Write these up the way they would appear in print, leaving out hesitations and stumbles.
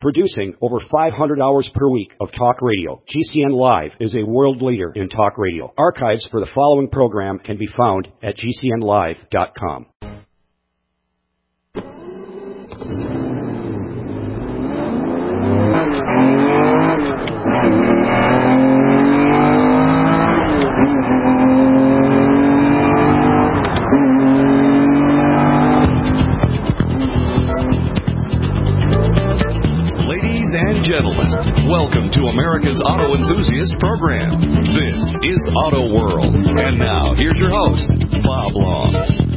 Producing over 500 hours per week of talk radio, GCN Live is a world leader in talk radio. Archives for the following program can be found at gcnlive.com. Welcome to America's Auto Enthusiast Program. This is Auto World. And now, here's your host, Bob Long.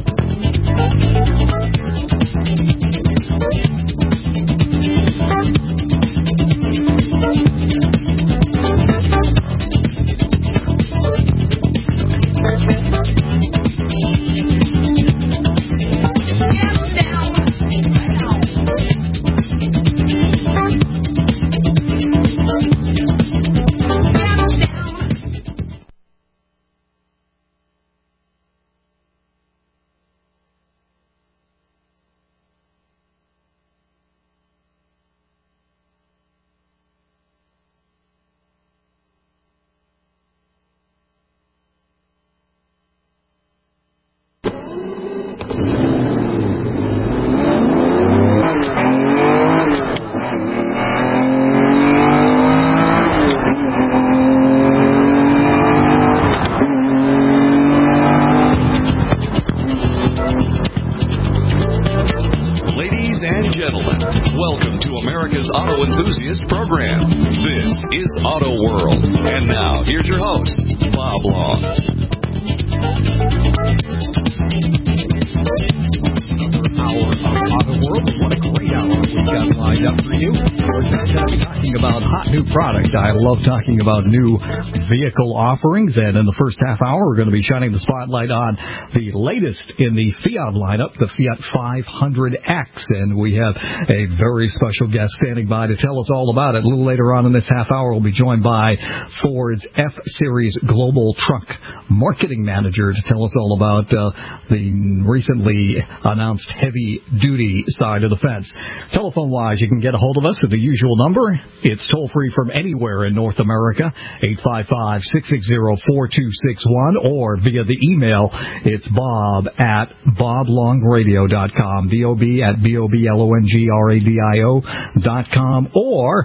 Program. This is Auto World. And now, here's your host, Bob Long. Another hour of Auto World. What a great hour we've got lined up for you. We're going to be talking about hot new product. I love talking about new vehicle offerings. And in the first half hour, we're going to be shining the spotlight on the latest in the Fiat lineup, the Fiat 500X. And we have a very special guest standing by to tell us all about it. A little later on in this half hour, we'll be joined by Ford's F-Series Global Truck Marketing Manager to tell us all about the recently announced heavy-duty side of the fence. Telephone-wise, you can get a hold of us at the usual number. It's toll-free from anywhere in North America, 855-660-4261, or via the email, it's bob@boblongradio.com, bob@boblongradio.com, or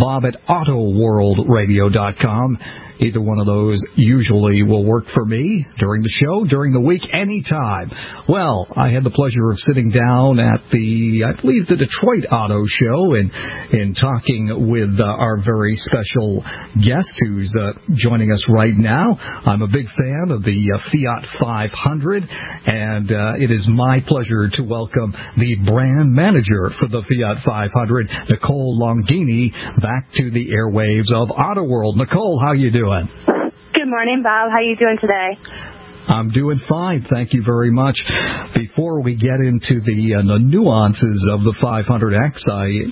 bob@autoworldradio.com. Either one of those usually will work for me during the show, during the week, anytime. Well, I had the pleasure of sitting down at I believe the Detroit Auto Show and talking with our very special guest who's joining us right now. I'm a big fan of the Fiat 500, and it is my pleasure to welcome the brand manager for the Fiat 500, Nicole Longini, back to the airwaves of Auto World. Nicole, how you doing? Good morning, Bob. How are you doing today? I'm doing fine. Thank you very much. Before we get into the nuances of the 500X,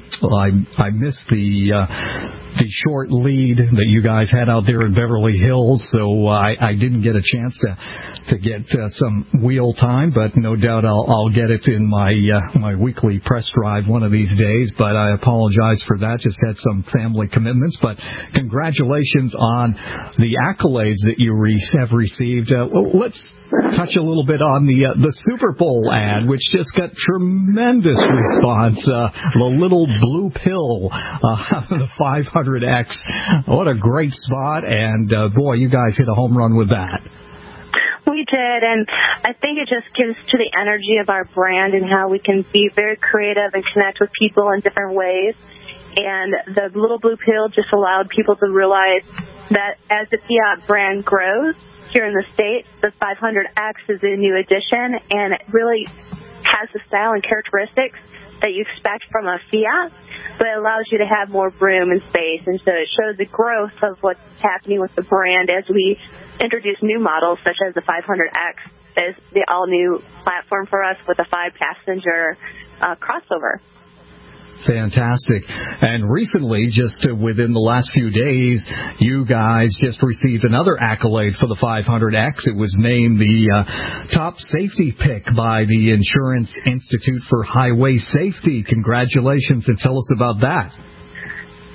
I missed the short lead that you guys had out there in Beverly Hills, so I didn't get a chance to get some wheel time, but no doubt I'll get it in my weekly press drive one of these days, but I apologize for that. Just had some family commitments, but congratulations on the accolades that you have received. Let's touch a little bit on the Super Bowl ad, which just got tremendous response. The little blue pill, the 500X. What a great spot, and boy, you guys hit a home run with that. We did, and I think it just gives to the energy of our brand and how we can be very creative and connect with people in different ways. And the little blue pill just allowed people to realize that as the Fiat brand grows here in the States, the 500X is a new addition, and it really has the style and characteristics that you expect from a Fiat, but it allows you to have more room and space. And so it shows the growth of what's happening with the brand as we introduce new models, such as the 500X, is the all-new platform for us with a 5-passenger crossover. Fantastic. And recently, just within the last few days, you guys just received another accolade for the 500X. It was named the top safety pick by the Insurance Institute for Highway Safety. Congratulations, and tell us about that.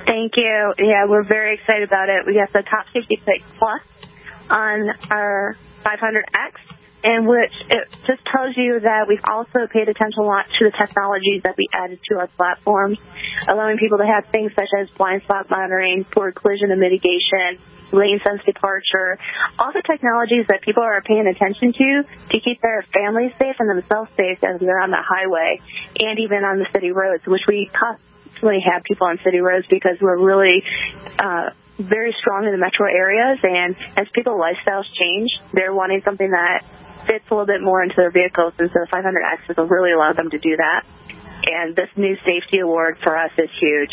Thank you. Yeah, we're very excited about it. We got the Top Safety Pick Plus on our 500X, in which it just tells you that we've also paid attention a lot to the technologies that we added to our platforms, allowing people to have things such as blind spot monitoring, forward collision and mitigation, lane sense departure, all the technologies that people are paying attention to keep their families safe and themselves safe as they're on the highway and even on the city roads, which we constantly have people on city roads because we're really very strong in the metro areas, and as people's lifestyles change, they're wanting something that fits a little bit more into their vehicles, and so the 500X will really allow them to do that. And this new safety award for us is huge.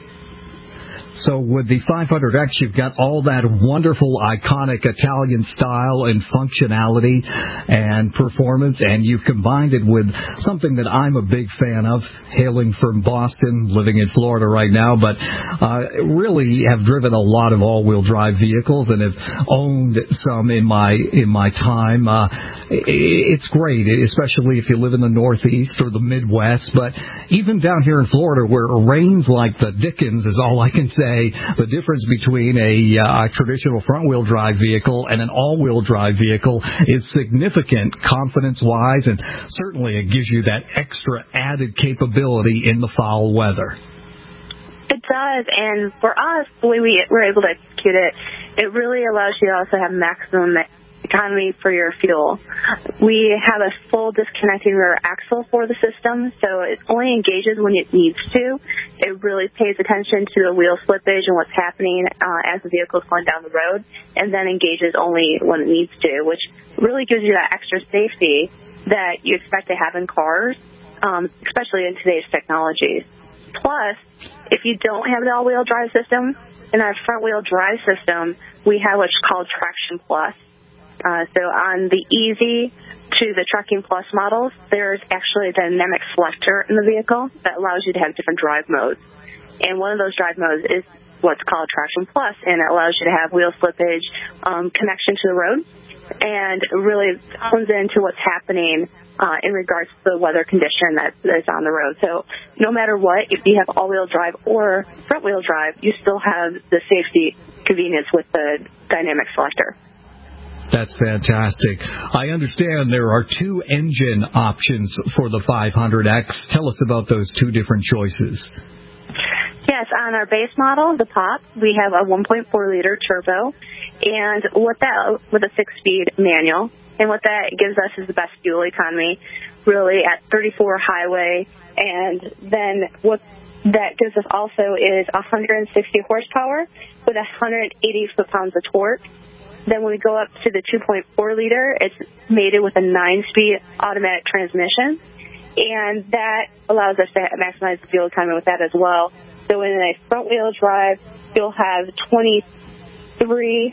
So with the 500X, you've got all that wonderful, iconic Italian style and functionality and performance, and you've combined it with something that I'm a big fan of, hailing from Boston, living in Florida right now, but really have driven a lot of all-wheel drive vehicles and have owned some in my time. It's great, especially if you live in the Northeast or the Midwest, but even down here in Florida where it rains like the Dickens is all I can say. The difference between a traditional front-wheel drive vehicle and an all-wheel drive vehicle is significant confidence-wise, and certainly it gives you that extra added capability in the foul weather. It does, and for us, the way we were able to execute it, it really allows you to also have maximum economy for your fuel. We have a full disconnecting rear axle for the system, so it only engages when it needs to. It really pays attention to the wheel slippage and what's happening as the vehicle is going down the road, and then engages only when it needs to, which really gives you that extra safety that you expect to have in cars, especially in today's technologies. Plus, if you don't have the all-wheel drive system, in our front-wheel drive system, we have what's called Traction Plus. So on the Easy to the Trucking Plus models, there's actually a dynamic selector in the vehicle that allows you to have different drive modes. And one of those drive modes is what's called Traction Plus, and it allows you to have wheel slippage, connection to the road, and really hones into what's happening in regards to the weather condition that's on the road. So no matter what, if you have all-wheel drive or front-wheel drive, you still have the safety convenience with the dynamic selector. That's fantastic. I understand there are two engine options for the 500X. Tell us about those two different choices. Yes, on our base model, the Pop, we have a 1.4-liter turbo, and with a 6-speed manual. And what that gives us is the best fuel economy, really at 34 highway. And then what that gives us also is 160 horsepower with 180 foot-pounds of torque. Then when we go up to the 2.4-liter, it's mated with a 9-speed automatic transmission, and that allows us to maximize the fuel economy with that as well. So in a front-wheel drive, you'll have 22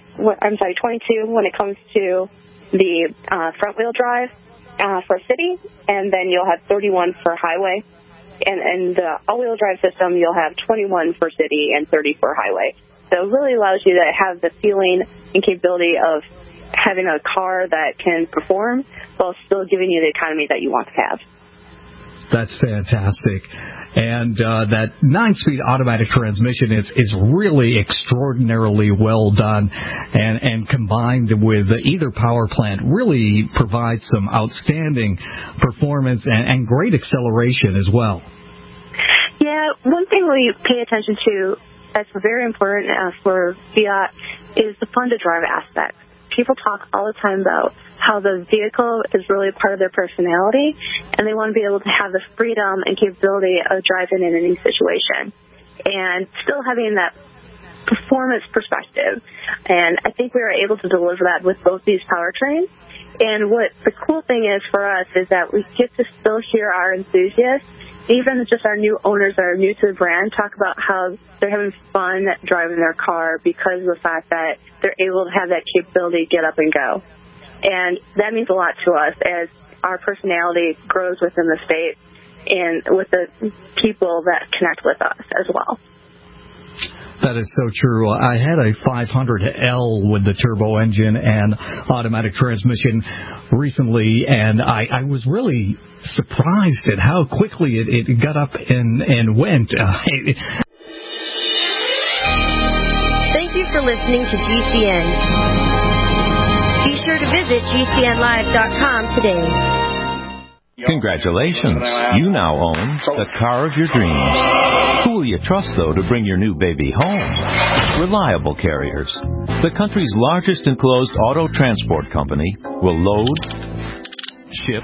when it comes to the front-wheel drive for city, and then you'll have 31 for highway. And in the all-wheel drive system, you'll have 21 for city and 30 for highway. So it really allows you to have the feeling and capability of having a car that can perform while still giving you the economy that you want to have. That's fantastic. And that 9-speed automatic transmission is really extraordinarily well done, and combined with either power plant really provides some outstanding performance and great acceleration as well. Yeah, one thing we pay attention to that's very important for Fiat is the fun-to-drive aspect. People talk all the time about how the vehicle is really part of their personality, and they want to be able to have the freedom and capability of driving in any situation and still having that performance perspective. And I think we are able to deliver that with both these powertrains. And what the cool thing is for us is that we get to still hear our enthusiasts, even just our new owners that are new to the brand, talk about how they're having fun driving their car because of the fact that they're able to have that capability to get up and go. And that means a lot to us as our personality grows within the state and with the people that connect with us as well. That is so true. I had a 500L with the turbo engine and automatic transmission recently, and I was really surprised at how quickly it got up and went. you for listening to GCN. Be sure to visit GCNlive.com today. Congratulations. You now own the car of your dreams. Who will you trust, though, to bring your new baby home? Reliable Carriers, the country's largest enclosed auto transport company, will load, ship,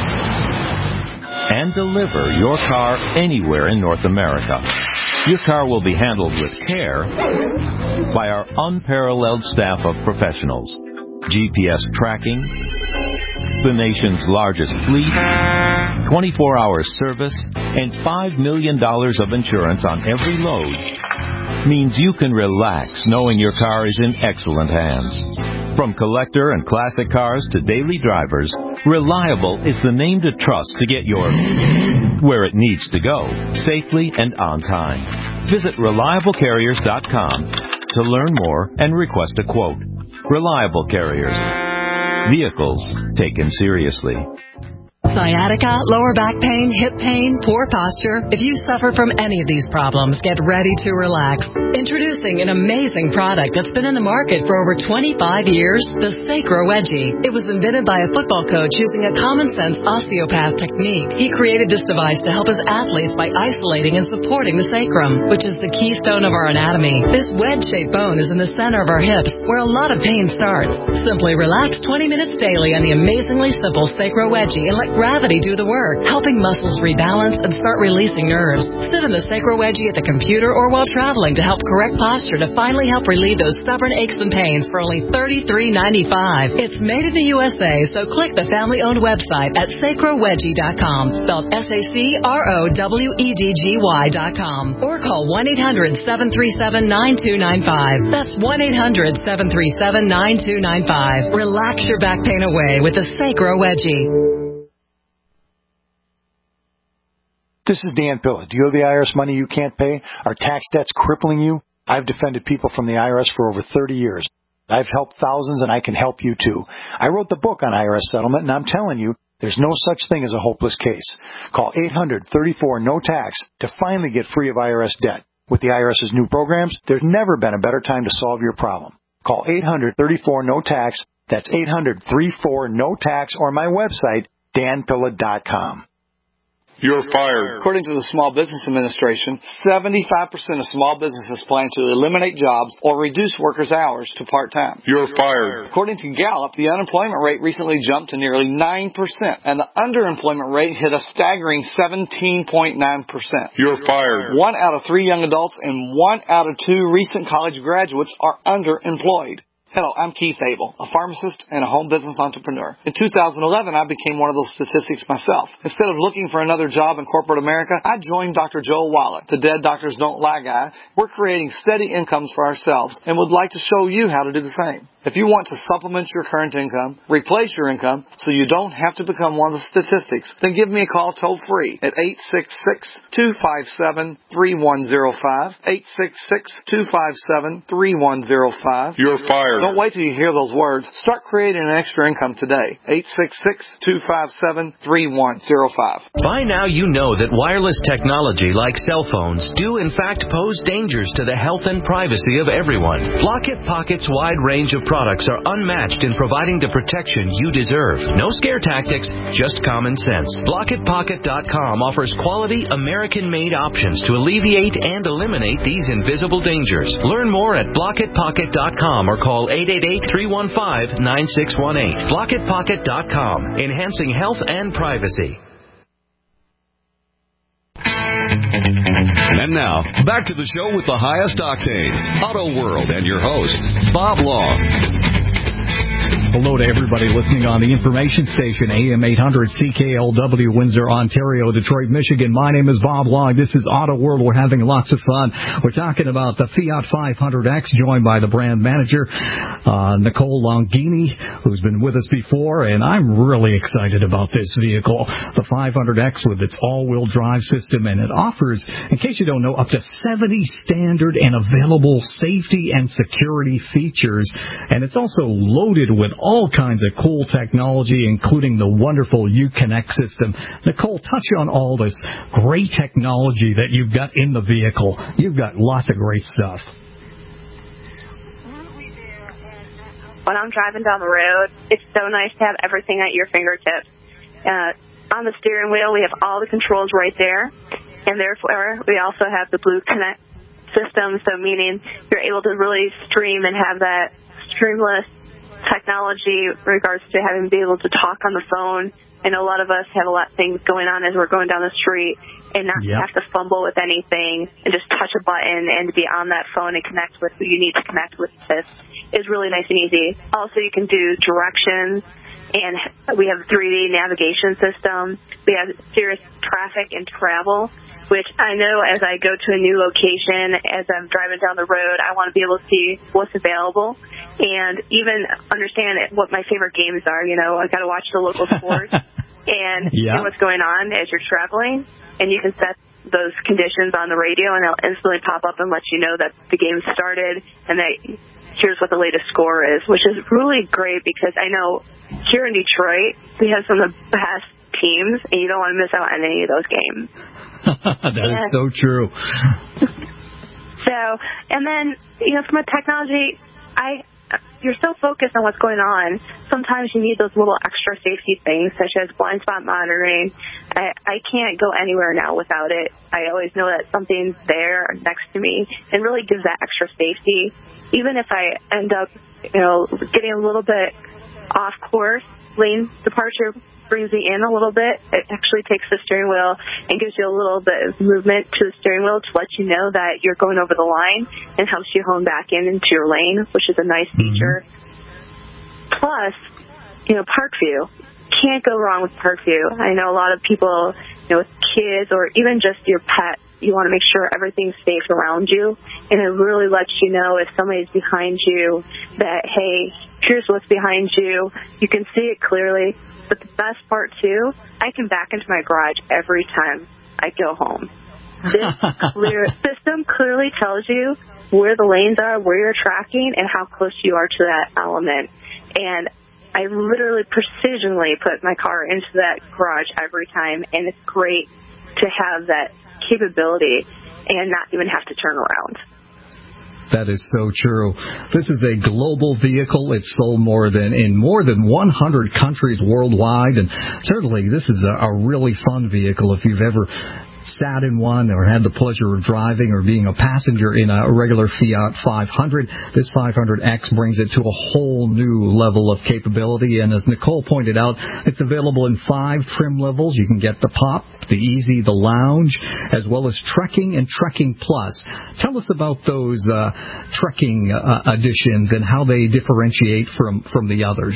and deliver your car anywhere in North America. Your car will be handled with care by our unparalleled staff of professionals. GPS tracking, the nation's largest fleet, 24-hour service, and $5 million of insurance on every load means you can relax knowing your car is in excellent hands. From collector and classic cars to daily drivers, Reliable is the name to trust to get your where it needs to go, safely and on time. Visit ReliableCarriers.com to learn more and request a quote. Reliable Carriers. Vehicles taken seriously. Sciatica, lower back pain, hip pain, poor posture. If you suffer from any of these problems, get ready to relax. Introducing an amazing product that's been in the market for over 25 years, the Sacro Wedgie. It was invented by a football coach using a common-sense osteopath technique. He created this device to help his athletes by isolating and supporting the sacrum, which is the keystone of our anatomy. This wedge-shaped bone is in the center of our hips, where a lot of pain starts. Simply relax 20 minutes daily on the amazingly simple Sacro Wedgie and let gravity do the work, helping muscles rebalance and start releasing nerves. Sit in the Sacro Wedgie at the computer or while traveling to help correct posture to finally help relieve those stubborn aches and pains for only $33.95. It's made in the USA, so click the family-owned website at sacrowedgie.com, spelled SACROWEDGY.com, or call 1-800-737-9295. That's 1-800-737-9295. Relax your back pain away with the Sacro Wedgie. This is Dan Pilla. Do you owe the IRS money you can't pay? Are tax debts crippling you? I've defended people from the IRS for over 30 years. I've helped thousands, and I can help you too. I wrote the book on IRS settlement, and I'm telling you, there's no such thing as a hopeless case. Call 800-34-NO-TAX to finally get free of IRS debt. With the IRS's new programs, there's never been a better time to solve your problem. Call 800-34-NO-TAX. That's 800-34-NO-TAX, or my website, danpilla.com. You're fired. According to the Small Business Administration, 75% of small businesses plan to eliminate jobs or reduce workers' hours to part-time. You're fired. According to Gallup, the unemployment rate recently jumped to nearly 9%, and the underemployment rate hit a staggering 17.9%. You're fired. 1 out of 3 young adults and 1 out of 2 recent college graduates are underemployed. Hello, I'm Keith Abel, a pharmacist and a home business entrepreneur. In 2011, I became one of those statistics myself. Instead of looking for another job in corporate America, I joined Dr. Joel Wallach, the Dead Doctors Don't Lie guy. We're creating steady incomes for ourselves and would like to show you how to do the same. If you want to supplement your current income, replace your income so you don't have to become one of the statistics, then give me a call toll-free at 866-257-3105, 866-257-3105. You're fired. Don't wait till you hear those words. Start creating an extra income today. 866-257-3105. By now you know that wireless technology like cell phones do in fact pose dangers to the health and privacy of everyone. Blockit Pocket's wide range of products are unmatched in providing the protection you deserve. No scare tactics, just common sense. BlockitPocket.com offers quality American-made options to alleviate and eliminate these invisible dangers. Learn more at BlockitPocket.com or call 888-315-9618. BlockitPocket.com, enhancing health and privacy. And now, back to the show with the highest octane, Auto World, and your host, Bob Long. Hello to everybody listening on the information station, AM 800 CKLW, Windsor, Ontario, Detroit, Michigan. My name is Bob Long. This is Auto World. We're having lots of fun. We're talking about the Fiat 500X, joined by the brand manager, Nicole Longini, who's been with us before, and I'm really excited about this vehicle. The 500X with its all-wheel drive system, and it offers, in case you don't know, up to 70 standard and available safety and security features, and it's also loaded with all kinds of cool technology, including the wonderful Uconnect system. Nicole, touch on all this great technology that you've got in the vehicle. You've got lots of great stuff. when I'm driving down the road, it's so nice to have everything at your fingertips. On the steering wheel, we have all the controls right there, and therefore we also have the Blue Connect system, so meaning you're able to really stream and have that streamless technology in regards to having to be able to talk on the phone. I know a lot of us have a lot of things going on as we're going down the street and not have to fumble with anything and just touch a button and be on that phone and connect with who you need to connect with. This is really nice and easy. Also, you can do directions, and we have a 3D navigation system. We have serious traffic and travel, which I know as I go to a new location, as I'm driving down the road, I want to be able to see what's available and even understand what my favorite games are. You know, I got to watch the local sports and see what's going on as you're traveling. And you can set those conditions on the radio, and it'll instantly pop up and let you know that the game started and that here's what the latest score is, which is really great because I know here in Detroit, we have some of the best teams, and you don't want to miss out on any of those games. That is so true. So, and then, you know, from a technology, you're so focused on what's going on. Sometimes you need those little extra safety things, such as blind spot monitoring. I can't go anywhere now without it. I always know that something's there next to me, and really gives that extra safety. Even if I end up, you know, getting a little bit off course, lane departure brings me in a little bit. It actually takes the steering wheel and gives you a little bit of movement to the steering wheel to let you know that you're going over the line and helps you hone back into your lane, which is a nice feature. Plus, you know, park view. Can't go wrong with park view. I know a lot of people, you know, with kids or even just your pet, you want to make sure everything's safe around you, and it really lets you know if somebody's behind you that, hey, here's what's behind you. You can see it clearly. But the best part, too, I can back into my garage every time I go home. This system clearly tells you where the lanes are, where you're tracking, and how close you are to that element. And I literally precisionally put my car into that garage every time, and it's great to have that capability and not even have to turn around. That is so true. This is a global vehicle. It's sold in more than 100 countries worldwide, and certainly this is a really fun vehicle. If you've ever sat in one or had the pleasure of driving or being a passenger in a regular Fiat 500, this 500X brings it to a whole new level of capability. And as Nicole pointed out, it's available in 5 trim levels. You can get the Pop, the Easy, the Lounge, as well as Trekking and Trekking Plus. Tell us about those Trekking editions and how they differentiate from the others.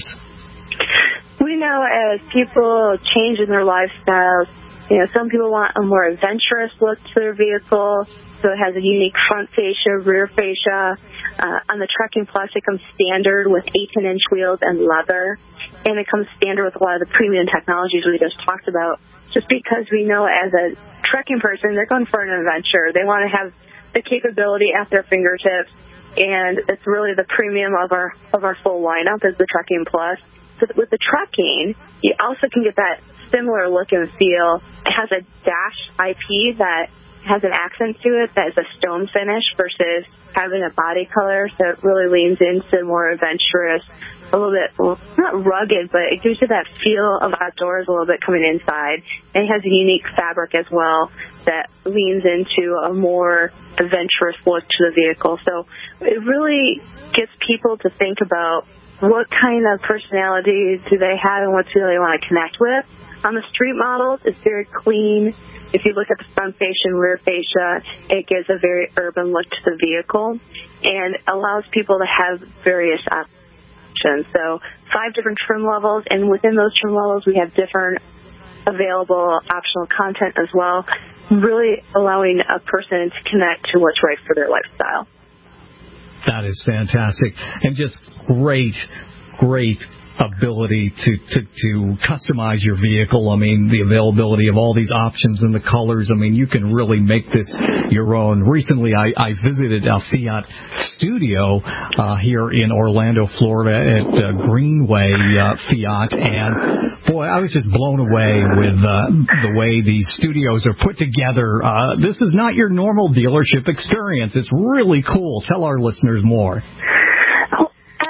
We know as people change in their lifestyles, you know, some people want a more adventurous look to their vehicle, so it has a unique front fascia, rear fascia. On the Trekking Plus, it comes standard with 18-inch wheels and leather, and it comes standard with a lot of the premium technologies we just talked about, just because we know as a trekking person, they're going for an adventure. They want to have the capability at their fingertips, and it's really the premium of our full lineup is the Trekking Plus. So with the Trekking, you also can get that similar look and feel. It has a dash IP that has an accent to it that is a stone finish versus having a body color, so it really leans into more adventurous, a little bit, not rugged, but it gives you that feel of outdoors a little bit coming inside. And it has a unique fabric as well that leans into a more adventurous look to the vehicle. So it really gets people to think about what kind of personality do they have and what do they want to connect with. On the street models, it's very clean. If you look at the front fascia and rear fascia, it gives a very urban look to the vehicle and allows people to have various options. So 5 different trim levels, and within those trim levels, we have different available optional content as well, really allowing a person to connect to what's right for their lifestyle. That is fantastic, and just great ability to customize your vehicle. I mean, the availability of all these options and the colors. I mean, you can really make this your own. Recently, I visited a Fiat studio here in Orlando, Florida at Greenway Fiat, and boy, I was just blown away with the way these studios are put together. This is not your normal dealership experience. It's really cool. Tell our listeners more. Fiat,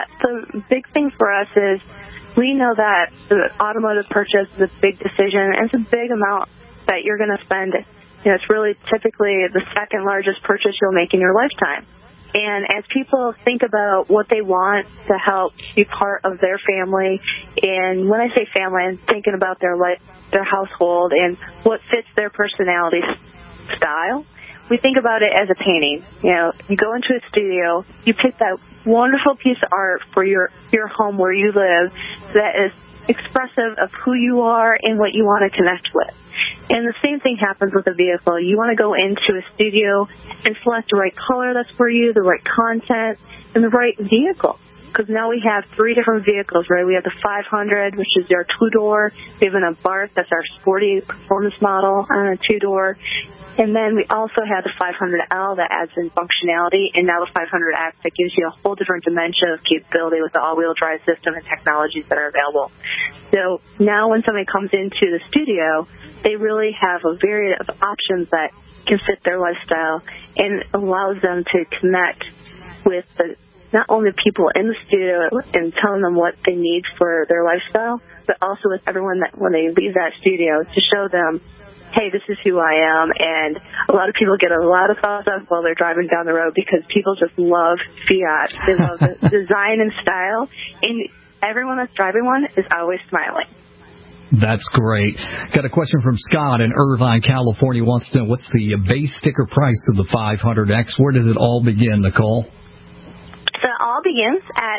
the big thing for us is we know that the automotive purchase is a big decision, and it's a big amount that you're going to spend. It's really typically the second largest purchase you'll make in your lifetime. And as people think about what they want to help be part of their family, and when I say family, I'm thinking about their life, their household, and what fits their personality style. We think about it as a painting. You go into a studio, you pick that wonderful piece of art for your home where you live that is expressive of who you are and what you want to connect with. And the same thing happens with a vehicle. You want to go into a studio and select the right color that's for you, the right content, and the right vehicle. Because now we have 3 different vehicles, right? We have the 500, which is our 2-door. We have an Abarth, that's our sporty performance model on a 2-door. And then we also have the 500L that adds in functionality, and now the 500X that gives you a whole different dimension of capability with the all-wheel drive system and technologies that are available. So now when somebody comes into the studio, they really have a variety of options that can fit their lifestyle and allows them to connect with not only people in the studio and telling them what they need for their lifestyle, but also with everyone that when they leave that studio to show them, hey, this is who I am. And a lot of people get a lot of thoughts of while they're driving down the road because people just love Fiat. They love the design and style. And everyone that's driving one is always smiling. That's great. Got a question from Scott in Irvine, California. Wants to know what's the base sticker price of the 500X? Where does it all begin, Nicole? So it all begins at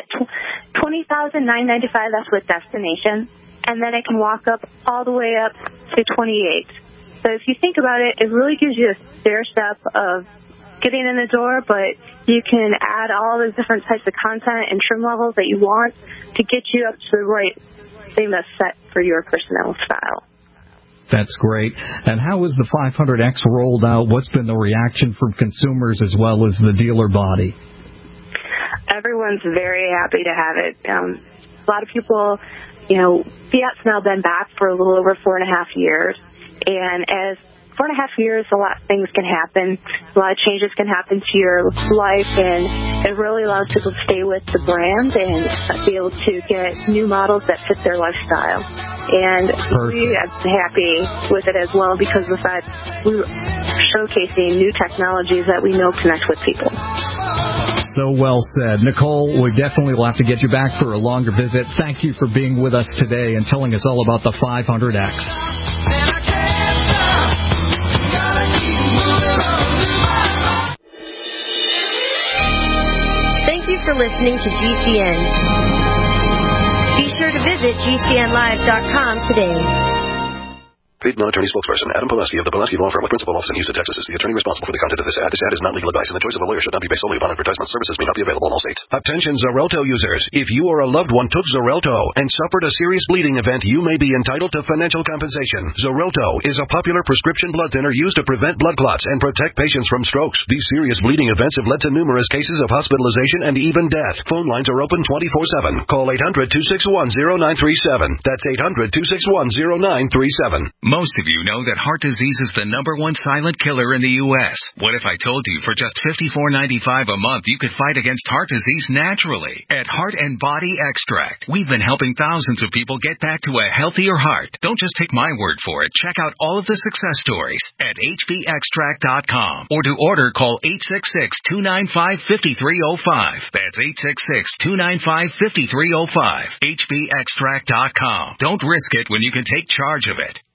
$20,995. That's with destination. And then it can walk up all the way up to $28,000. So if you think about it, it really gives you a stair step of getting in the door, but you can add all the different types of content and trim levels that you want to get you up to the right thing that's set for your personnel style. That's great. And how is the 500X rolled out? What's been the reaction from consumers as well as the dealer body? Everyone's very happy to have it. A lot of people, Fiat's now been back for a little over 4.5 years. And as 4.5 years, a lot of things can happen. A lot of changes can happen to your life, and it really allows people to stay with the brand and be able to get new models that fit their lifestyle. And we are happy with it as well because of the fact we're showcasing new technologies that we know connect with people. So well said. Nicole, we definitely will have to get you back for a longer visit. Thank you for being with us today and telling us all about the 500X. Thank you for listening to GCN. Be sure to visit GCNlive.com today. Paid non-attorney spokesperson Adam Pileski of the Pileski Law Firm with principal office in Houston, Texas is the attorney responsible for the content of this ad. This ad is not legal advice, and the choice of a lawyer should not be based solely upon advertisement. Services may not be available in all states. Attention Xarelto users. If you or a loved one took Xarelto and suffered a serious bleeding event, you may be entitled to financial compensation. Xarelto is a popular prescription blood thinner used to prevent blood clots and protect patients from strokes. These serious bleeding events have led to numerous cases of hospitalization and even death. Phone lines are open 24/7. Call 800-261-0937. That's 800-261-0937. Most of you know that heart disease is the #1 silent killer in the U.S. What if I told you for just $54.95 a month you could fight against heart disease naturally? At Heart and Body Extract, we've been helping thousands of people get back to a healthier heart. Don't just take my word for it. Check out all of the success stories at hbextract.com. Or to order, call 866-295-5305. That's 866-295-5305. hbextract.com. Don't risk it when you can take charge of it.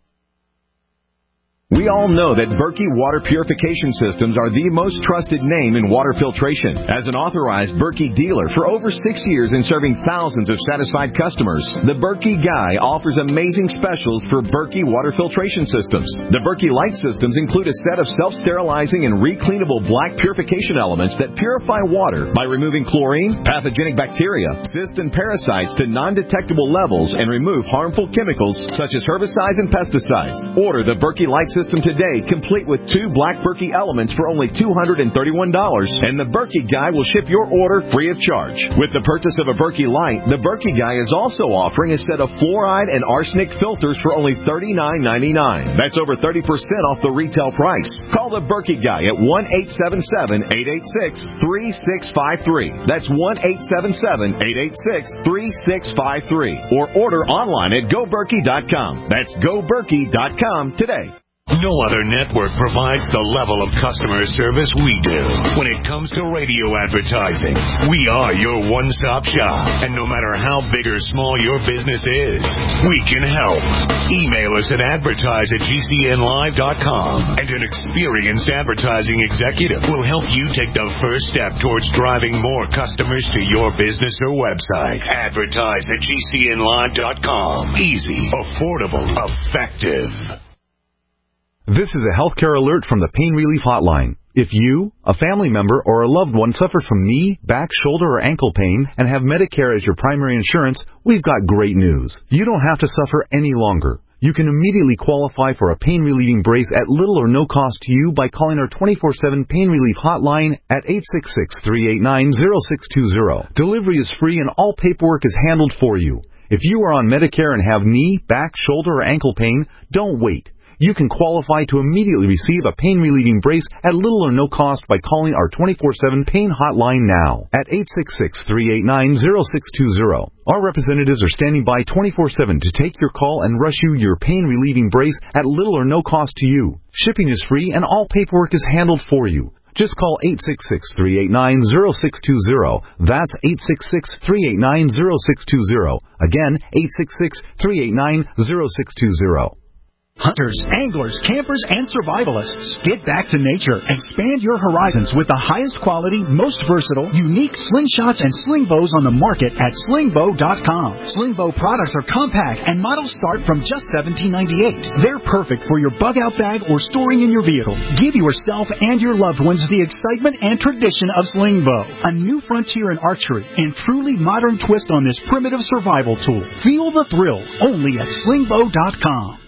We all know that Berkey Water Purification Systems are the most trusted name in water filtration. As an authorized Berkey dealer for over 6 years and serving thousands of satisfied customers, the Berkey Guy offers amazing specials for Berkey Water Filtration Systems. The Berkey Light Systems include a set of self-sterilizing and recleanable black purification elements that purify water by removing chlorine, pathogenic bacteria, cysts, and parasites to non-detectable levels and remove harmful chemicals such as herbicides and pesticides. Order the Berkey Light system today, complete with 2 Black Berkey elements for only $231, and the Berkey Guy will ship your order free of charge. With the purchase of a Berkey Light, the Berkey Guy is also offering a set of fluoride and arsenic filters for only $39.99. That's over 30% off the retail price. Call the Berkey Guy at 1-877-886-3653. That's 1-877-886-3653. Or order online at GoBerkey.com. That's GoBerkey.com today. No other network provides the level of customer service we do. When it comes to radio advertising, we are your one-stop shop. And no matter how big or small your business is, we can help. Email us at advertise@gcnlive.com, and an experienced advertising executive will help you take the first step towards driving more customers to your business or website. Advertise@gcnlive.com. Easy, affordable, effective. This is a healthcare alert from the Pain Relief Hotline. If you, a family member, or a loved one suffers from knee, back, shoulder, or ankle pain and have Medicare as your primary insurance, we've got great news. You don't have to suffer any longer. You can immediately qualify for a pain-relieving brace at little or no cost to you by calling our 24/7 Pain Relief Hotline at 866-389-0620. Delivery is free and all paperwork is handled for you. If you are on Medicare and have knee, back, shoulder, or ankle pain, don't wait. You can qualify to immediately receive a pain-relieving brace at little or no cost by calling our 24/7 Pain Hotline now at 866-389-0620. Our representatives are standing by 24/7 to take your call and rush you your pain-relieving brace at little or no cost to you. Shipping is free and all paperwork is handled for you. Just call 866-389-0620. That's 866-389-0620. Again, 866-389-0620. Hunters, anglers, campers, and survivalists. Get back to nature. Expand your horizons with the highest quality, most versatile, unique slingshots and sling bows on the market at slingbow.com. Slingbow products are compact and models start from just $17.98. They're perfect for your bug-out bag or storing in your vehicle. Give yourself and your loved ones the excitement and tradition of Slingbow, a new frontier in archery and truly modern twist on this primitive survival tool. Feel the thrill only at slingbow.com.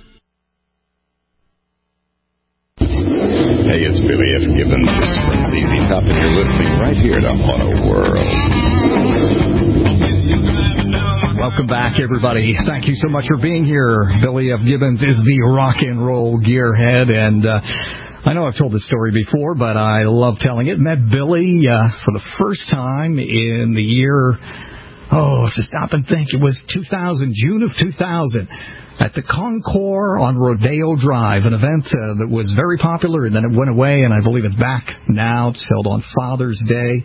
Hey, it's Billy F. Gibbons from ZZ Top, and you're listening right here to Auto World. Welcome back, everybody. Thank you so much for being here. Billy F. Gibbons is the rock and roll gearhead, and I know I've told this story before, but I love telling it. Met Billy for the first time in the year, to stop and think, it was 2000, June of 2000. At the Concours on Rodeo Drive, an event that was very popular, and then it went away, and I believe it's back now. It's held on Father's Day,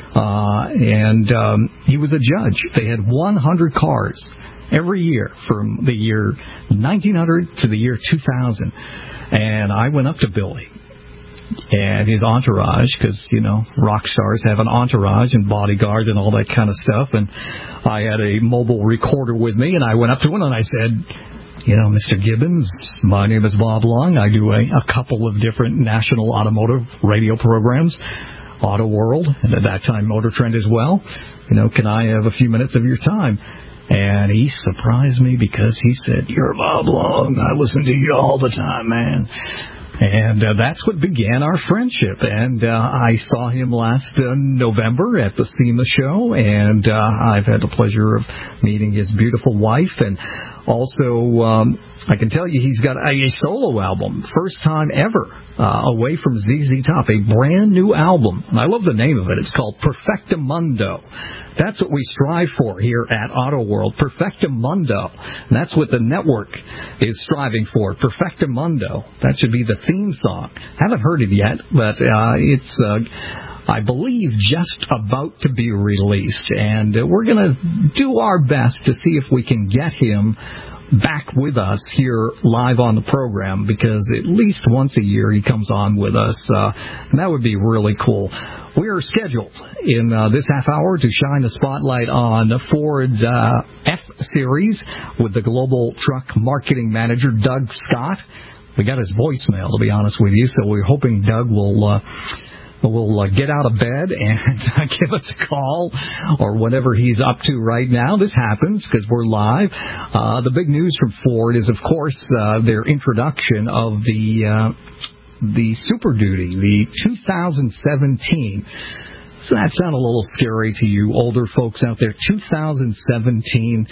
and he was a judge. They had 100 cars every year from the year 1900 to the year 2000, and I went up to Billy and his entourage, because, rock stars have an entourage and bodyguards and all that kind of stuff, and I had a mobile recorder with me, and I went up to him and I said, Mr. Gibbons, my name is Bob Long. I do a couple of different national automotive radio programs, Auto World, and at that time Motor Trend as well. Can I have a few minutes of your time? And he surprised me because he said, "You're Bob Long. I listen to you all the time, man." And that's what began our friendship. And I saw him last November at the SEMA show, and I've had the pleasure of meeting his beautiful wife. And also, I can tell you he's got a solo album, first time ever, away from ZZ Top, a brand new album. And I love the name of it. It's called Perfectamundo. That's what we strive for here at Auto World, Perfectamundo. And that's what the network is striving for, Perfectamundo. That should be the theme song. Haven't heard it yet, but it's, I believe, just about to be released. And we're going to do our best to see if we can get him back with us here live on the program, because at least once a year he comes on with us, and that would be really cool. We are scheduled in this half hour to shine the spotlight on Ford's F-Series with the Global Truck Marketing Manager, Doug Scott. We got his voicemail, to be honest with you, so we're hoping Doug will will get out of bed and give us a call or whatever he's up to right now. This happens because we're live. The big news from Ford is, of course, their introduction of the Super Duty, the 2017. So that sound a little scary to you older folks out there. 2017.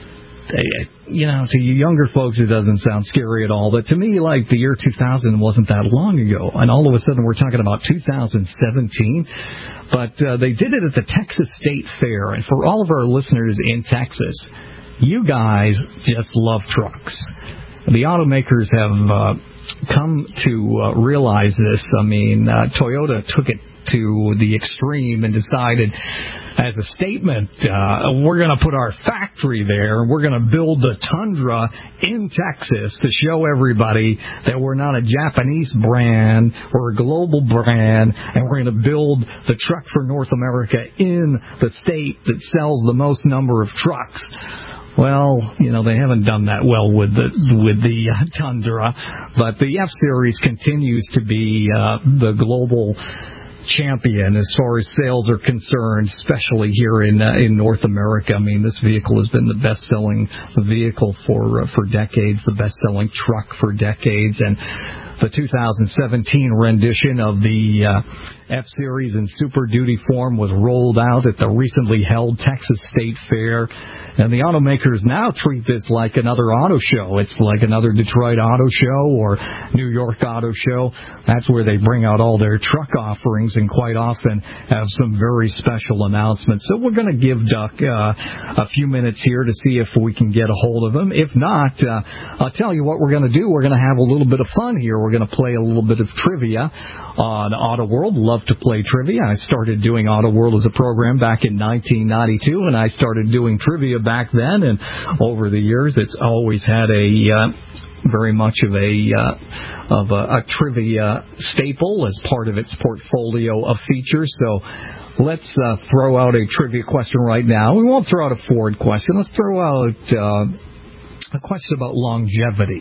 To you younger folks, it doesn't sound scary at all. But to me, like, the year 2000 wasn't that long ago. And all of a sudden, we're talking about 2017. But they did it at the Texas State Fair. And for all of our listeners in Texas, you guys just love trucks. The automakers have come to realize this. I mean, Toyota took it to the extreme and decided, as a statement, we're going to put our factory there, and we're going to build the Tundra in Texas to show everybody that we're not a Japanese brand, we're a global brand, and we're going to build the truck for North America in the state that sells the most number of trucks. Well, they haven't done that well with the Tundra, but the F-Series continues to be the global champion as far as sales are concerned, especially here in North America. I mean, this vehicle has been the best-selling vehicle for decades, the best-selling truck for decades, and the 2017 rendition of the F-Series in Super Duty form was rolled out at the recently held Texas State Fair. And the automakers now treat this like another auto show. It's like another Detroit auto show or New York auto show. That's where they bring out all their truck offerings and quite often have some very special announcements. So we're going to give Duck a few minutes here to see if we can get a hold of him. If not, I'll tell you what we're going to do. We're going to have a little bit of fun here. We're going to play a little bit of trivia on Auto World. Love to play trivia. I started doing Auto World as a program back in 1992, and I started doing trivia back then, and over the years it's always had very much of a trivia staple as part of its portfolio of features. So let's throw out a trivia question right now. We won't throw out a Ford question. Let's throw out a question about longevity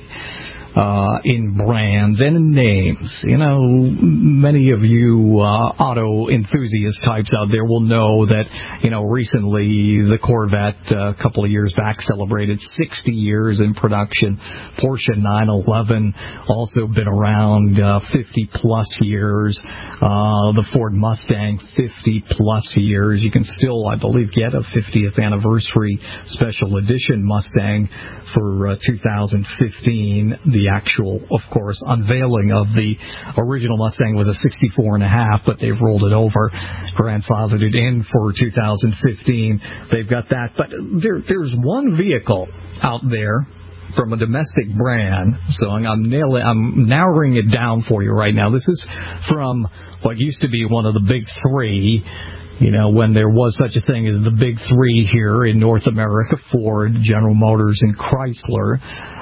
in brands and in names. Many of you auto enthusiast types out there will know that, recently the Corvette a couple of years back celebrated 60 years in production. Porsche 911 also been around 50-plus years. The Ford Mustang, 50-plus years. You can still, I believe, get a 50th anniversary special edition Mustang for 2015. The actual, of course, unveiling of the original Mustang was a 64.5, but they've rolled it over, grandfathered it in for 2015. They've got that. But there's one vehicle out there from a domestic brand, so I'm narrowing it down for you right now. This is from what used to be one of the big three, when there was such a thing as the big three here in North America, Ford, General Motors, and Chrysler.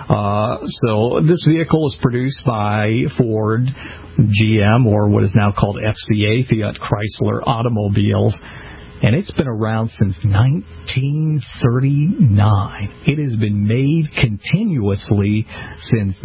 So this vehicle is produced by Ford, GM, or what is now called FCA, Fiat Chrysler Automobiles. And it's been around since 1939. It has been made continuously since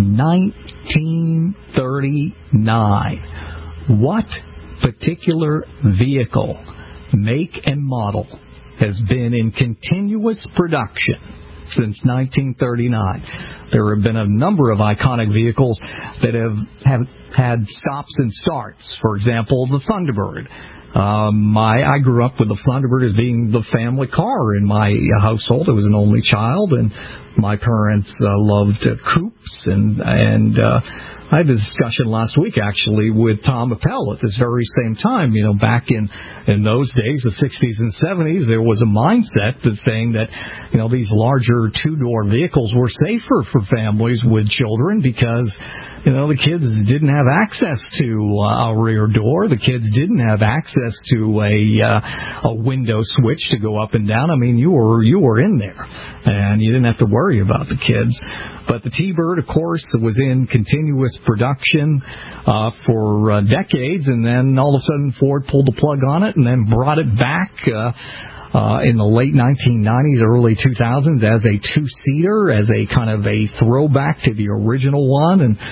1939. What particular vehicle, make and model, has been in continuous production since 1939? There have been a number of iconic vehicles that have had stops and starts. For example, the Thunderbird. I grew up with the Thunderbird as being the family car in my household. I was an only child, and my parents loved coupes, and I had a discussion last week, actually, with Tom Appel at this very same time. Back in those days, the 60s and 70s, there was a mindset that's saying that, these larger two-door vehicles were safer for families with children because, the kids didn't have access to a rear door. The kids didn't have access to a window switch to go up and down. I mean, you were in there, and you didn't have to worry about the kids. But the T-Bird, of course, was in continuous production for decades, and then all of a sudden Ford pulled the plug on it and then brought it back in the late 1990s, early 2000s as a two-seater, as a kind of a throwback to the original one. And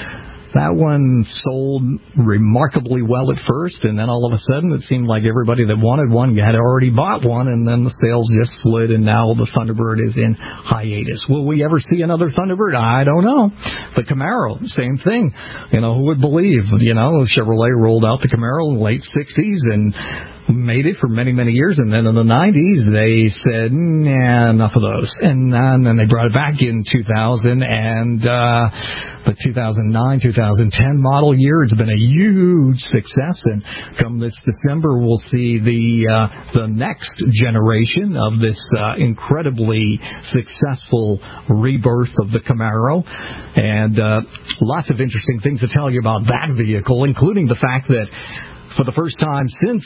That one sold remarkably well at first, and then all of a sudden it seemed like everybody that wanted one had already bought one, and then the sales just slid, and now the Thunderbird is in hiatus. Will we ever see another Thunderbird? I don't know. The Camaro, same thing. Who would believe? Chevrolet rolled out the Camaro in the late 60s and made it for many, many years, and then in the 90s they said, nah, enough of those. And then they brought it back in 2000, and the 2009, 2010 model year, it's been a huge success, and come this December we'll see the next generation of this incredibly successful rebirth of the Camaro, and lots of interesting things to tell you about that vehicle, including the fact that for the first time since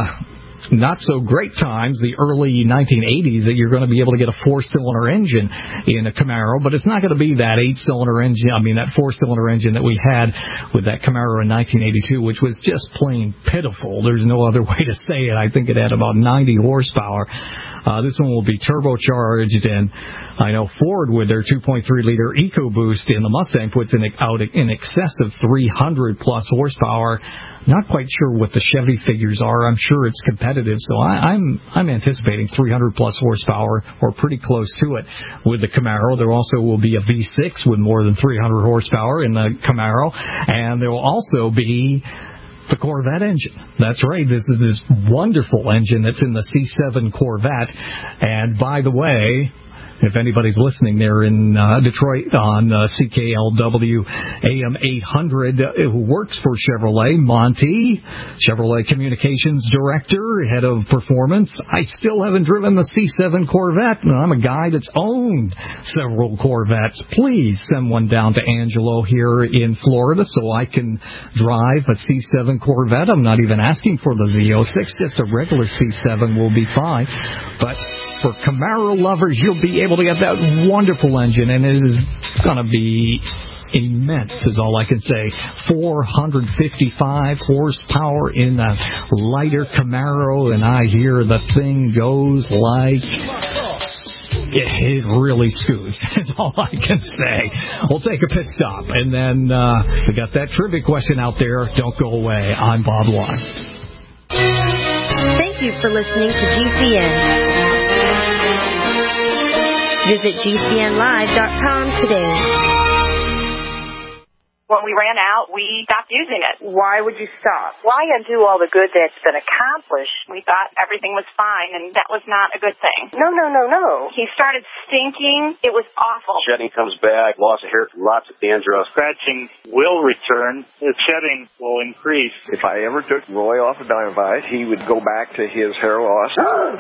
not so great times, the early 1980s, that you're going to be able to get a 4-cylinder engine in a Camaro, but it's not going to be that 8-cylinder engine, that 4-cylinder engine that we had with that Camaro in 1982, which was just plain pitiful. There's no other way to say it. I think it had about 90 horsepower. This one will be turbocharged, and I know Ford with their 2.3-liter EcoBoost in the Mustang puts out in excess of 300-plus horsepower. Not quite sure what the Chevy figures are. I'm sure it's competitive, so I'm anticipating 300-plus horsepower or pretty close to it with the Camaro. There also will be a V6 with more than 300 horsepower in the Camaro, and there will also be the Corvette engine. That's right. This is this wonderful engine that's in the C7 Corvette. And by the way, if anybody's listening there in Detroit on CKLW AM 800 who works for Chevrolet, Monty, Chevrolet Communications Director, Head of Performance, I still haven't driven the C7 Corvette, and I'm a guy that's owned several Corvettes. Please send one down to Angelo here in Florida so I can drive a C7 Corvette. I'm not even asking for the Z06, just a regular C7 will be fine. But for Camaro lovers, you'll be able to get that wonderful engine, and it is going to be immense, is all I can say. 455 horsepower in a lighter Camaro, and I hear the thing goes like it really scoos. That's all I can say. We'll take a pit stop, and then we got that trivia question out there. Don't go away. I'm Bob Lott. Thank you for listening to GCN. Visit GCNlive.com today. When we ran out, we stopped using it. Why would you stop? Why undo all the good that's been accomplished? We thought everything was fine, and that was not a good thing. No. He started stinking. It was awful. Shedding comes back, loss of hair, lots of dandruff. Scratching will return. The shedding will increase. If I ever took Roy off of Dinovite, he would go back to his hair loss.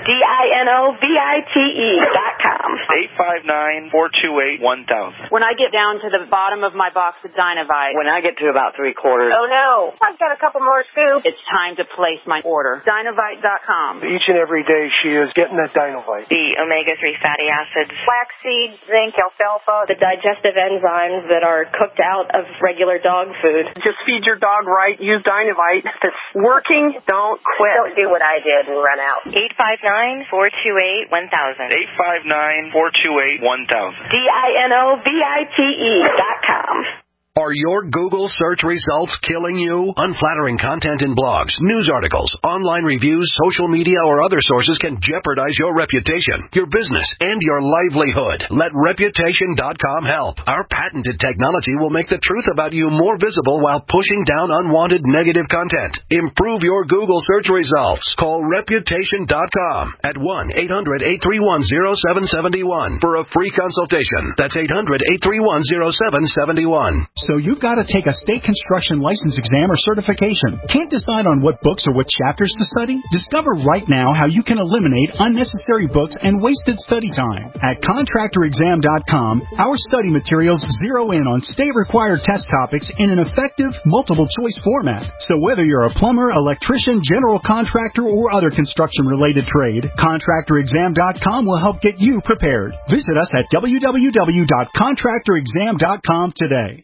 DINOVITE.com. 859-428-1000. When I get down to the bottom of my box of Dinovite, when I get to about 3/4. Oh no, I've got a couple more scoops. It's time to place my order. Dinovite.com. Each and every day she is getting that Dinovite. The omega-3 fatty acids, flaxseed, zinc, alfalfa, the digestive enzymes that are cooked out of regular dog food. Just feed your dog right. Use Dinovite. If it's working, don't quit. Don't do what I did and run out. 859-428-1000. 859-428-1000. DINOVITE.com. Are your Google search results killing you? Unflattering content in blogs, news articles, online reviews, social media, or other sources can jeopardize your reputation, your business, and your livelihood. Let Reputation.com help. Our patented technology will make the truth about you more visible while pushing down unwanted negative content. Improve your Google search results. Call Reputation.com at 1-800-831-0771 for a free consultation. That's 800-831-0771. So you've got to take a state construction license exam or certification. Can't decide on what books or what chapters to study? Discover right now how you can eliminate unnecessary books and wasted study time. At ContractorExam.com, our study materials zero in on state-required test topics in an effective, multiple-choice format. So whether you're a plumber, electrician, general contractor, or other construction-related trade, ContractorExam.com will help get you prepared. Visit us at www.ContractorExam.com today.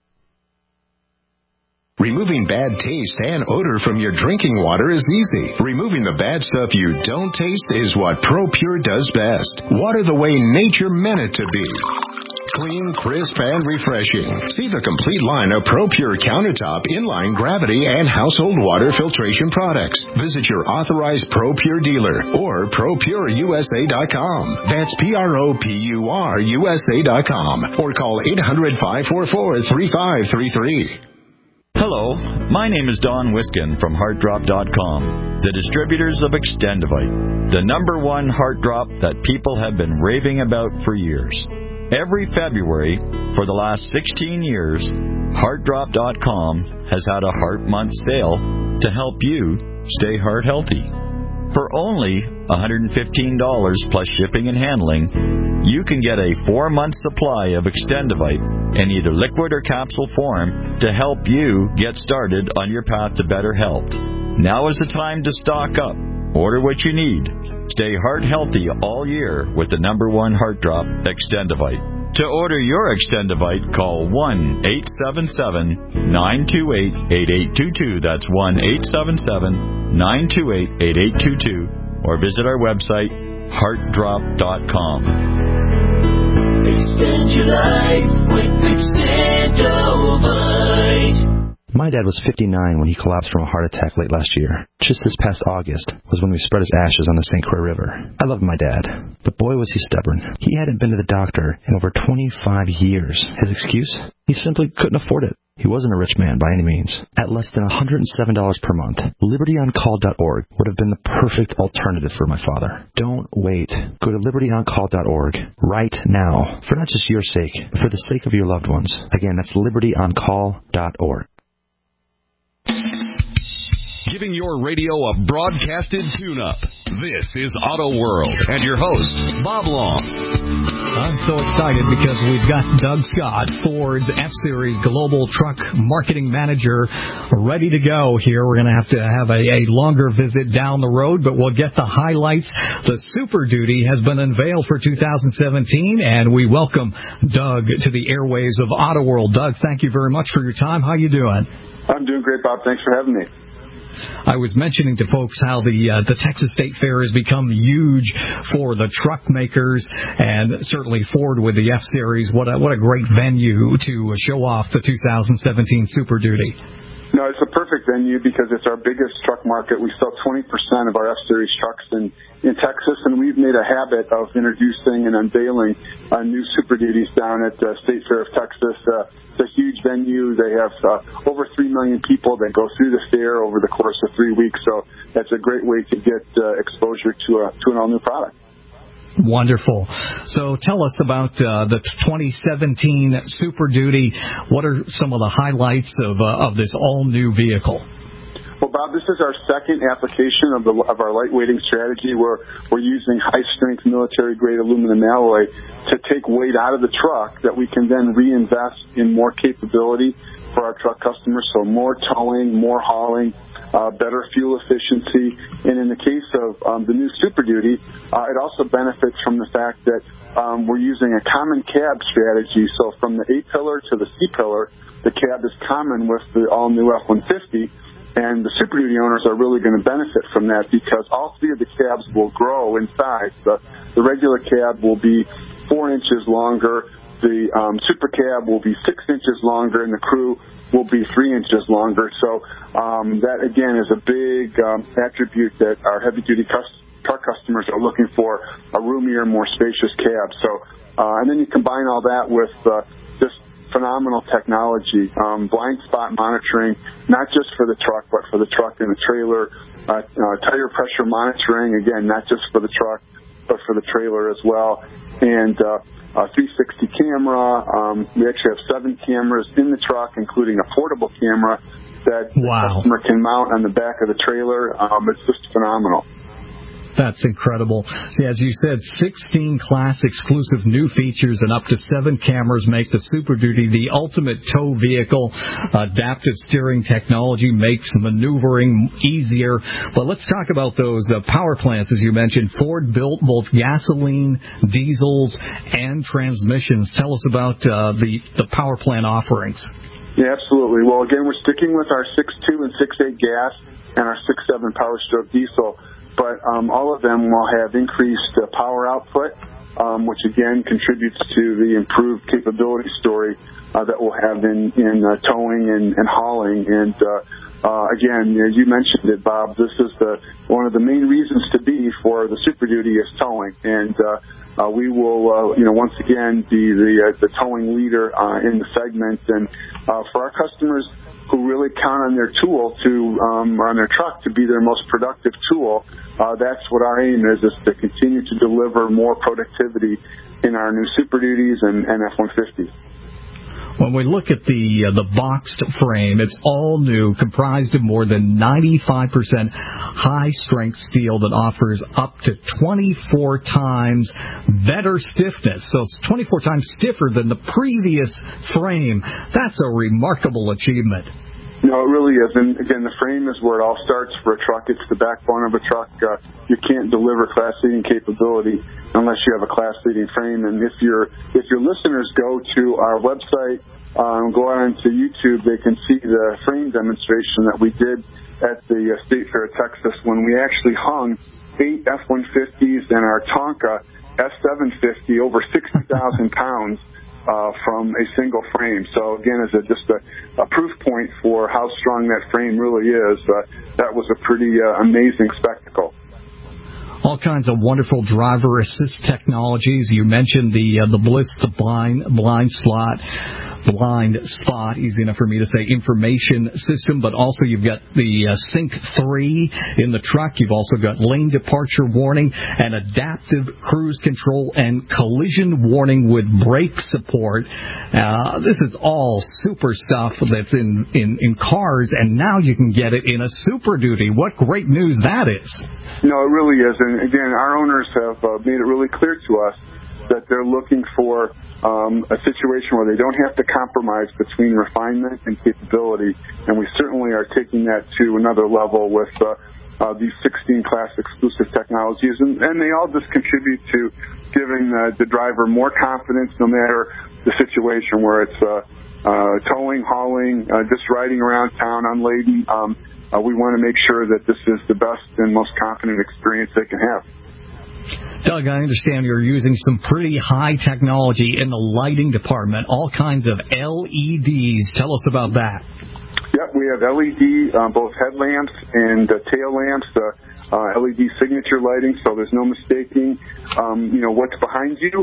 Removing bad taste and odor from your drinking water is easy. Removing the bad stuff you don't taste is what ProPure does best. Water the way nature meant it to be. Clean, crisp, and refreshing. See the complete line of ProPure countertop, inline gravity, and household water filtration products. Visit your authorized ProPure dealer or ProPureUSA.com. That's ProPureUSA.com or call 800-544-3533. Hello, my name is Don Wiskin from HeartDrop.com, the distributors of Extendivite, the #1 heart drop that people have been raving about for years. Every February for the last 16 years, HeartDrop.com has had a Heart Month sale to help you stay heart healthy. For only $115 plus shipping and handling, you can get a 4-month supply of Extendivite in either liquid or capsule form to help you get started on your path to better health. Now is the time to stock up. Order what you need. Stay heart healthy all year with the #1 heart drop, Extendivite. To order your Extendivite, call 1-877-928-8822. That's 1-877-928-8822. Or visit our website, heartdrop.com. Expand your life with Extendivite. My dad was 59 when he collapsed from a heart attack late last year. Just this past August was when we spread his ashes on the St. Croix River. I loved my dad, but boy was he stubborn. He hadn't been to the doctor in over 25 years. His excuse? He simply couldn't afford it. He wasn't a rich man by any means. At less than $107 per month, LibertyOnCall.org would have been the perfect alternative for my father. Don't wait. Go to LibertyOnCall.org right now, for not just your sake, but for the sake of your loved ones. Again, that's LibertyOnCall.org. Giving your radio a broadcasted tune-up. This is Auto World and your host, Bob Long. I'm so excited because we've got Doug Scott, Ford's F-Series Global Truck Marketing Manager, ready to go here. We're going to have a longer visit down the road, but we'll get the highlights. The Super Duty has been unveiled for 2017, and we welcome Doug to the airwaves of Auto World. Doug, thank you very much for your time. How you doing? I'm doing great, Bob. Thanks for having me. I was mentioning to folks how the Texas State Fair has become huge for the truck makers, and certainly Ford with the F-Series. What a great venue to show off the 2017 Super Duty. No, it's a perfect venue because it's our biggest truck market. We sell 20% of our F-Series trucks in Texas, and we've made a habit of introducing and unveiling new Super Duties down at State Fair of Texas. It's a huge venue. They have over 3 million people that go through the fair over the course of 3 weeks, so that's a great way to get exposure to an all-new product. Wonderful. So tell us about the 2017 Super Duty. What are some of the highlights of this all-new vehicle? Well, Bob, this is our second application of our lightweighting strategy, where we're using high-strength military-grade aluminum alloy to take weight out of the truck that we can then reinvest in more capability for our truck customers, so more towing, more hauling, better fuel efficiency. And in the case of the new Super Duty, it also benefits from the fact that we're using a common cab strategy. So from the A-pillar to the C-pillar, the cab is common with the all-new F-150. And the Super Duty owners are really going to benefit from that because all three of the cabs will grow in size. The regular cab will be 4 inches longer. The Super Cab will be 6 inches longer, and the Crew will be 3 inches longer. So that, again, is a big attribute that our heavy-duty truck customers are looking for, a roomier, more spacious cab. So, and then you combine all that with this phenomenal technology, blind spot monitoring, not just for the truck, but for the truck and the trailer, tire pressure monitoring, again, not just for the truck, but for the trailer as well, and a 360 camera. We actually have 7 cameras in the truck, including a portable camera that the customer can mount on the back of the trailer. It's just phenomenal. That's incredible. As you said, 16 class exclusive new features and up to 7 cameras make the Super Duty the ultimate tow vehicle. Adaptive steering technology makes maneuvering easier. But let's talk about those power plants, as you mentioned. Ford built both gasoline, diesels, and transmissions. Tell us about the power plant offerings. Yeah, absolutely. Well, again, we're sticking with our 6.2 and 6.8 gas and our 6.7 Power Stroke diesel. But all of them will have increased power output which again contributes to the improved capability story that we'll have in towing and hauling. And again, as you mentioned it, Bob, this is one of the main reasons to be for the Super Duty is towing. And we will, once again be the towing leader in the segment. And for our customers who really count on their tool or on their truck to be their most productive tool, that's what our aim is to continue to deliver more productivity in our new Super Duties and F-150s. When we look at the boxed frame, it's all new, comprised of more than 95% high-strength steel that offers up to 24 times better stiffness. So it's 24 times stiffer than the previous frame. That's a remarkable achievement. No, it really is. And again, the frame is where it all starts for a truck. It's the backbone of a truck. You can't deliver class-leading capability unless you have a class-leading frame. And if your listeners go to our website, go out onto YouTube, they can see the frame demonstration that we did at the State Fair of Texas when we actually hung 8 F-150s and our Tonka S750 over 60,000 pounds. From a single frame. So again, as just a proof point for how strong that frame really is, that was a pretty amazing spectacle. All kinds of wonderful driver assist technologies. You mentioned the Bliss, the blind spot, easy enough for me to say, information system, but also you've got the Sync 3 in the truck. You've also got lane departure warning and adaptive cruise control and collision warning with brake support. This is all super stuff that's in cars, and now you can get it in a Super Duty. What great news that is. No, it really is. And again, our owners have made it really clear to us that they're looking for a situation where they don't have to compromise between refinement and capability, and we certainly are taking that to another level with these 16 class exclusive technologies, and they all just contribute to giving the driver more confidence no matter the situation, where it's towing, hauling, just riding around town unladen. We want to make sure that this is the best and most confident experience they can have. Doug, I understand you're using some pretty high technology in the lighting department, all kinds of LEDs. Tell us about that. Yep, we have LED, both headlamps and tail lamps, LED signature lighting, so there's no mistaking, what's behind you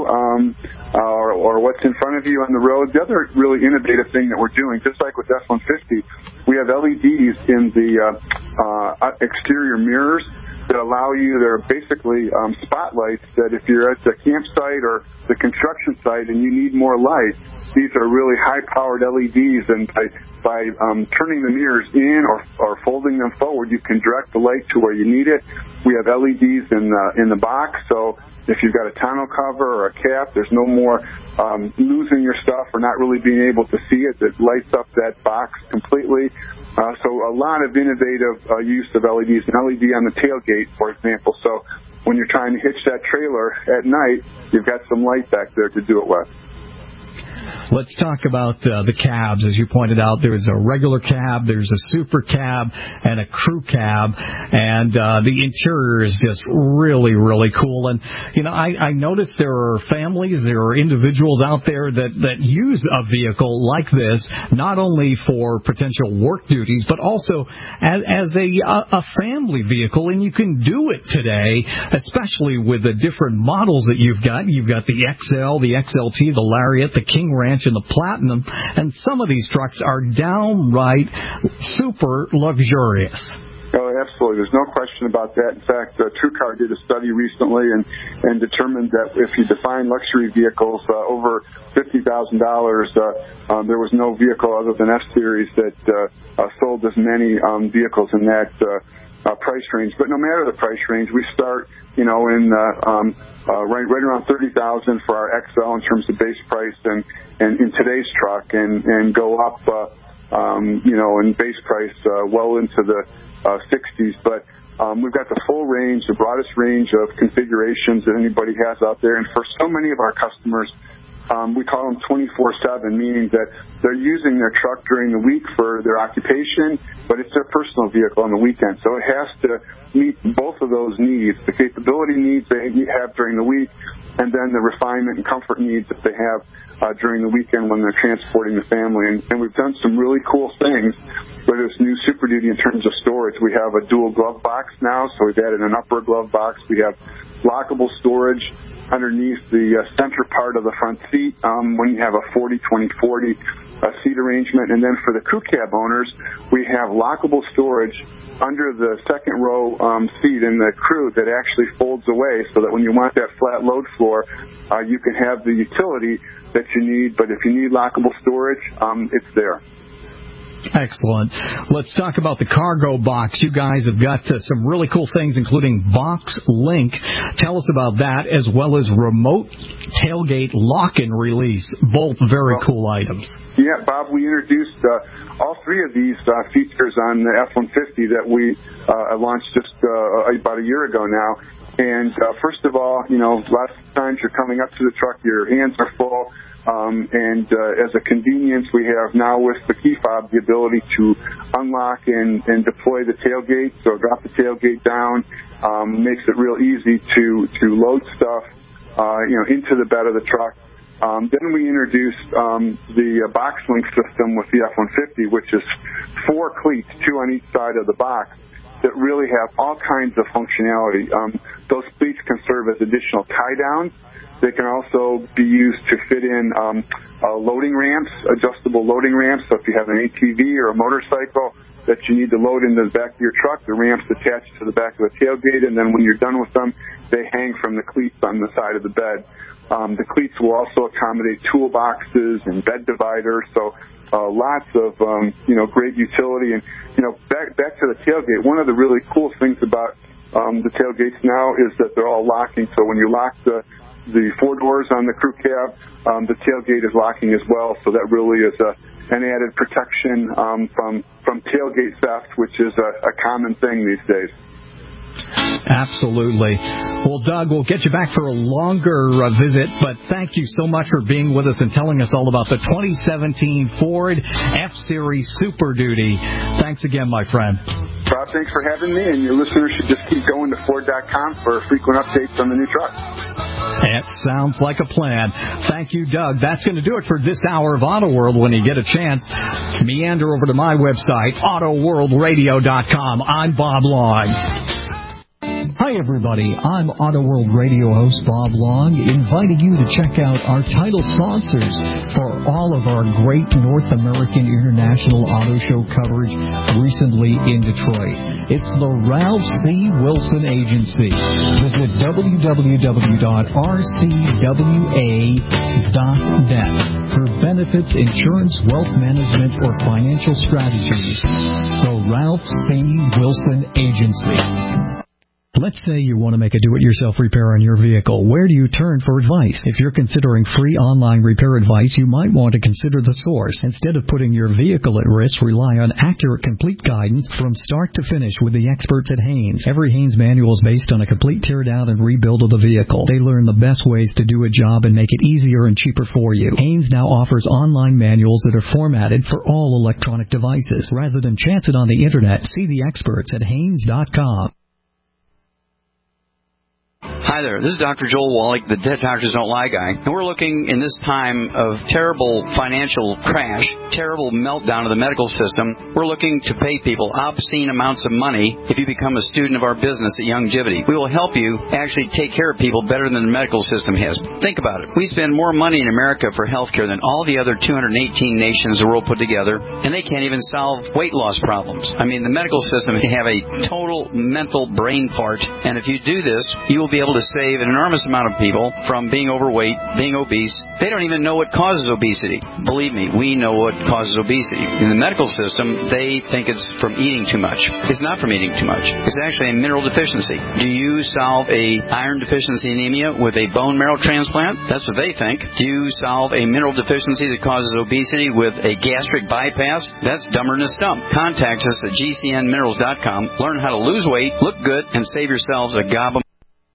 or what's in front of you on the road. The other really innovative thing that we're doing, just like with F-150, we have LEDs in the exterior mirrors that allow you, they're basically spotlights that if you're at the campsite or the construction site and you need more light, these are really high-powered LEDs, and by turning the mirrors in or folding them forward, you can direct the light to where you need it. We have LEDs in the box, so if you've got a tonneau cover or a cap, there's no more losing your stuff or not really being able to see it. It lights up that box completely. So a lot of innovative use of LEDs, an LED on the tailgate, for example. So when you're trying to hitch that trailer at night, you've got some light back there to do it with. Let's talk about the cabs. As you pointed out, there's a regular cab, there's a super cab, and a crew cab, and the interior is just really, really cool. And, I noticed there are families, there are individuals out there that use a vehicle like this, not only for potential work duties, but also as a family vehicle, and you can do it today, especially with the different models that you've got. You've got the XL, the XLT, the Lariat, the King Ranch, and the Platinum, and some of these trucks are downright super luxurious. Oh, absolutely. There's no question about that. In fact, TrueCar did a study recently and determined that if you define luxury vehicles over $50,000, there was no vehicle other than F-Series that sold as many vehicles in that price range. But no matter the price range, we start, in right around $30,000 for our XL in terms of base price and in today's truck, and go up, in base price well into the 60s. But we've got the full range, the broadest range of configurations that anybody has out there. And for so many of our customers we call them 24/7, meaning that they're using their truck during the week for their occupation, but it's their personal vehicle on the weekend. So it has to meet both of those needs, the capability needs they have during the week, and then the refinement and comfort needs that they have during the weekend when they're transporting the family. And we've done some really cool things with this new Super Duty in terms of storage. We have a dual glove box now, so we've added an upper glove box. We have lockable storage underneath the center part of the front seat when you have a 40-20-40 seat arrangement. And then for the crew cab owners, we have lockable storage under the second row seat in the crew that actually folds away so that when you want that flat load floor, you can have the utility that you need. But if you need lockable storage, it's there. Excellent. Let's talk about the cargo box. You guys have got some really cool things, including Box Link. Tell us about that, as well as remote tailgate lock and release. Both very cool items. Yeah, Bob, we introduced all three of these features on the F-150 that we launched just about a year ago now. And first of all, a lot of times you're coming up to the truck, your hands are full. And as a convenience, we have now with the key fob the ability to unlock and deploy the tailgate. So drop the tailgate down, makes it real easy to load stuff, into the bed of the truck. Then we introduced the box link system with the F-150, which is 4 cleats, 2 on each side of the box, that really have all kinds of functionality. Those cleats can serve as additional tie-downs. They can also be used to fit in loading ramps, adjustable loading ramps. So if you have an ATV or a motorcycle that you need to load into the back of your truck, the ramp's attached to the back of the tailgate, and then when you're done with them, they hang from the cleats on the side of the bed. The cleats will also accommodate toolboxes and bed dividers, so lots of great utility. And back to the tailgate, one of the really cool things about the tailgates now is that they're all locking. So when you lock the 4 doors on the crew cab, the tailgate is locking as well. So that really is an added protection from tailgate theft, which is a common thing these days. Absolutely. Well, Doug, we'll get you back for a longer visit, but thank you so much for being with us and telling us all about the 2017 Ford F-Series Super Duty. Thanks again, my friend. Bob, thanks for having me, and your listeners should just keep going to Ford.com for frequent updates on the new truck. That sounds like a plan. Thank you, Doug. That's going to do it for this hour of Auto World. When you get a chance, meander over to my website, AutoWorldRadio.com. I'm Bob Long. Hi, everybody. I'm Auto World Radio host Bob Long, inviting you to check out our title sponsors for all of our great North American International Auto Show coverage recently in Detroit. It's the Ralph C. Wilson Agency. Visit www.rcwa.net for benefits, insurance, wealth management, or financial strategies. The Ralph C. Wilson Agency. Let's say you want to make a do-it-yourself repair on your vehicle. Where do you turn for advice? If you're considering free online repair advice, you might want to consider The Source. Instead of putting your vehicle at risk, rely on accurate, complete guidance from start to finish with the experts at Haynes. Every Haynes manual is based on a complete tear-down and rebuild of the vehicle. They learn the best ways to do a job and make it easier and cheaper for you. Haynes now offers online manuals that are formatted for all electronic devices. Rather than chance it on the Internet, see the experts at Haynes.com. Hi there, this is Dr. Joel Wallach, the Dead Doctors Don't Lie guy, and we're looking in this time of terrible financial crash, terrible meltdown of the medical system, we're looking to pay people obscene amounts of money if you become a student of our business at Youngevity. We will help you actually take care of people better than the medical system has. Think about it. We spend more money in America for health care than all the other 218 nations the world put together, and they can't even solve weight loss problems. I mean, the medical system can have a total mental brain fart, and if you do this, you will be able to save an enormous amount of people from being overweight, being obese. They don't even know what causes obesity. Believe me, we know what causes obesity. In the medical system, they think it's from eating too much. It's not from eating too much. It's actually a mineral deficiency. Do you solve a iron deficiency anemia with a bone marrow transplant? That's what they think. Do you solve a mineral deficiency that causes obesity with a gastric bypass? That's dumber than a stump. Contact us at gcnminerals.com. Learn how to lose weight, look good, and save yourselves a gob of